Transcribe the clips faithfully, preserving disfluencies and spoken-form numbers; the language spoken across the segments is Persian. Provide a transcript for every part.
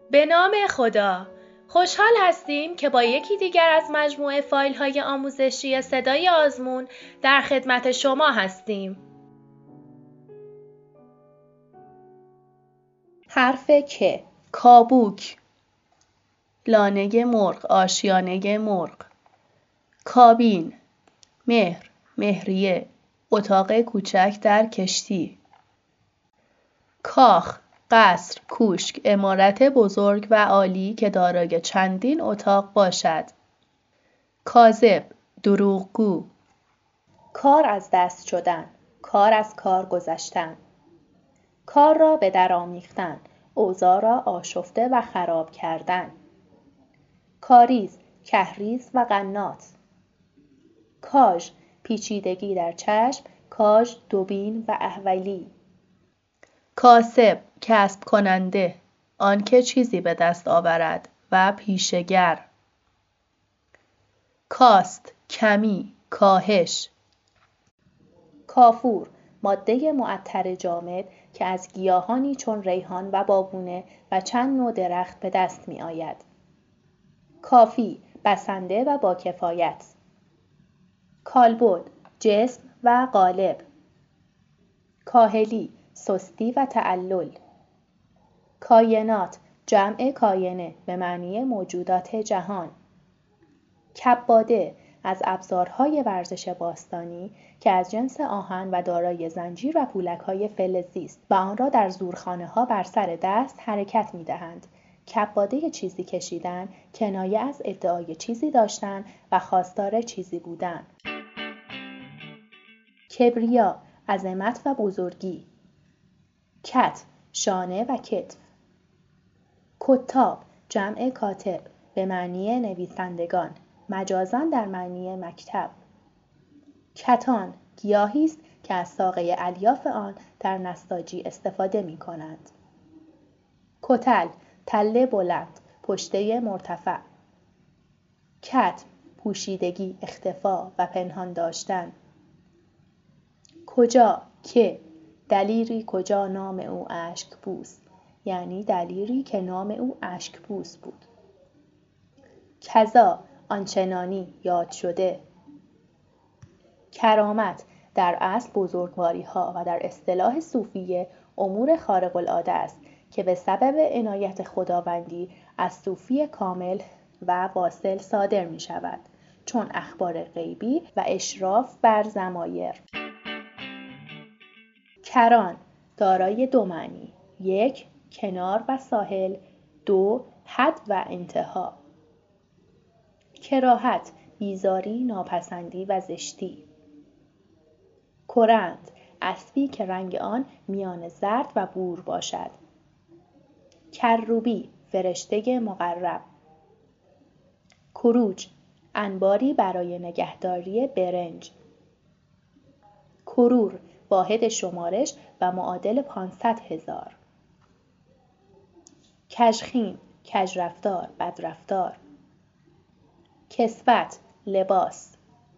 به نام خدا. خوشحال هستیم که با یکی دیگر از مجموعه فایل‌های آموزشی صدای آزمون در خدمت شما هستیم. حرف ک. کابوک، لانه مرغ، آشیانه مرغ. کابین، مهر، مهریه، اتاق کوچک در کشتی. کاخ، قصر، کوشک، عمارت بزرگ و عالی که دارای چندین اتاق باشد. کاذب، دروغگو. کار از دست شدن، کار از کار گذشتن. کار را به در آمیختن، اوضاع را آشفته و خراب کردن. کاریز، کهریز و قنات. کاژ، پیچیدگی در چشم، کاژ، دوبین و احولی. کاسب، کسب کننده، آنکه چیزی به دست آورد و پیشه‌گر. کاست، کمی، کاهش. کافور، ماده معطر جامد که از گیاهانی چون ریحان و بابونه و چند نوع درخت به دست می آید. کافی، بسنده و با کفایت. کالبد، جسم و قالب. کاهلی، سستی و تعلل. کاینات، جمع کاینه به معنی موجودات جهان. کباده، از ابزارهای ورزش باستانی که از جنس آهن و دارای زنجیر و پولک‌های فلزی است و آن را در زورخانه‌ها بر سر دست حرکت می‌دهند. کباده چیزی کشیدن، کنایه از ادعای چیزی داشتن و خواستار چیزی بودن. کبریا، عظمت و بزرگی. کت، شانه و کتف. کتاب، جمع کاتب به معنی نویسندگان، مجازاً در معنی مکتب. کتان، گیاهی است که از ساقه الیاف آن در نساجی استفاده می کنند. کتل، تله بلند، پشته مرتفع. کتم، پوشیدگی، اختفا و پنهان داشتن. کجا، که، دلیری کجا نام او اشکبوس، یعنی دلیری که نام او اشکبوس بود. کذا، آنچنانی، یاد شده. کرامت، در اصل بزرگواری ها و در اصطلاح صوفیه امور خارق العاده است که به سبب عنایت خداوندی از صوفی کامل و واصل صادر می شود، چون اخبار غیبی و اشراف بر ضمایر. کران، دارای دو معنی: یک، کنار و ساحل، دو، حد و انتها. کراهت، بیزاری، ناپسندی و زشتی. کرند، اسبی که رنگ آن میان زرد و بور باشد. کروبی، فرشته مقرب. کروج، انباری برای نگهداری برنج. کرور، واحد شمارش و معادل پانصد هزار. کژخیم، کژرفتار، بدرفتار. کسوت، لباس.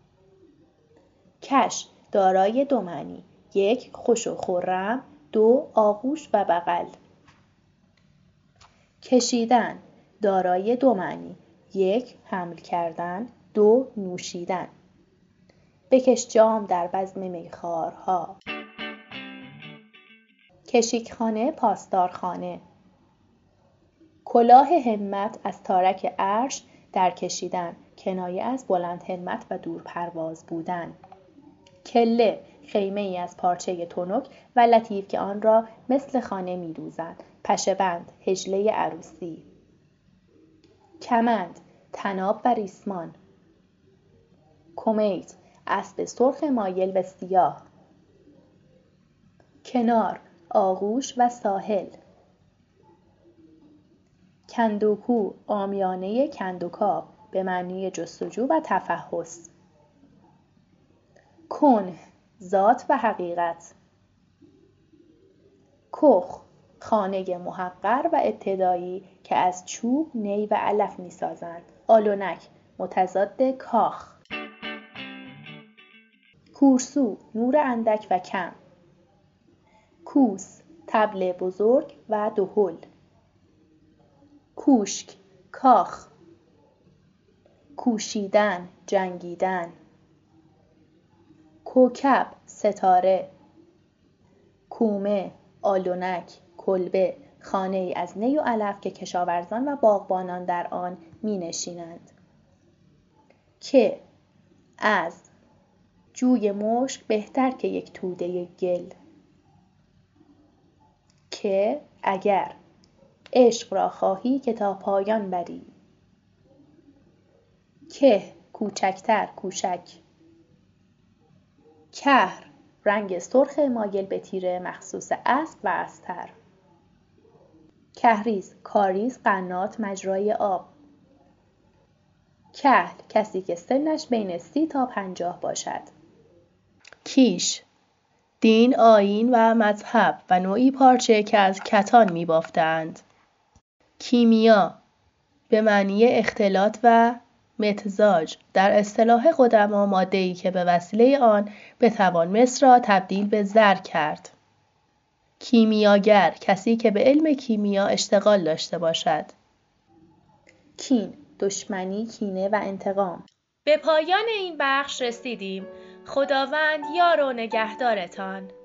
کش، دارای دو معنی: یک، خوش و خرم، دو، آغوش و بغل. کشیدن، دارای دو معنی: یک، حمل کردن، دو، نوشیدن. بکش جام در بزم میخوارها. کشیکخانه، پاسدارخانه. کلاه همت، از تارک عرش در کشیدن، کنایه از بلند همت و دور پرواز بودن. کله، خیمه ای از پارچه تنک و لطیف که آن را مثل خانه می دوزند. پشه‌بند، حجله عروسی. کمند، طناب و ریسمان. کمیت، اسب سرخ مایل به سیاه. کنار، آغوش و ساحل. کندوکو، عامیانه کندوکاو به معنی جستجو و تفحص. کن، ذات و حقیقت. کخ، خانه محقر و ابتدایی که از چوب، نی و علف می سازند. آلونک، متضاد کاخ. کورسو، نور اندک و کم. کوس، طبل بزرگ و دهل. کوشک، کاخ. کوشیدن، جنگیدن. کوکب، ستاره. کومه، آلونک، کلبه، خانه ای از نی و علف که کشاورزان و باغبانان در آن می نشینند. که، از. جوی مشک بهتر که یک توده گل. که، اگر. عشق را خواهی که تا پایان بری. که، کوچکتر، کوچک. کهر، رنگ سرخ مایل به تیره مخصوص اسب و استر. کهریز، کاریز، قنات، مجرای آب. کهل، کسی که سنش بین سی تا پنجاه باشد. کیش، دین، آیین و مذهب و نوعی پارچه که از کتان می بافتند. کیمیا، به معنی اختلاط و متزاج، در اصطلاح قدما ماده‌ای که به وسیله آن بتوان مس را تبدیل به زر کرد. کیمیاگر، کسی که به علم کیمیا اشتغال داشته باشد. کین، دشمنی، کینه و انتقام. به پایان این بخش رسیدیم. خداوند یار و نگهدارتان.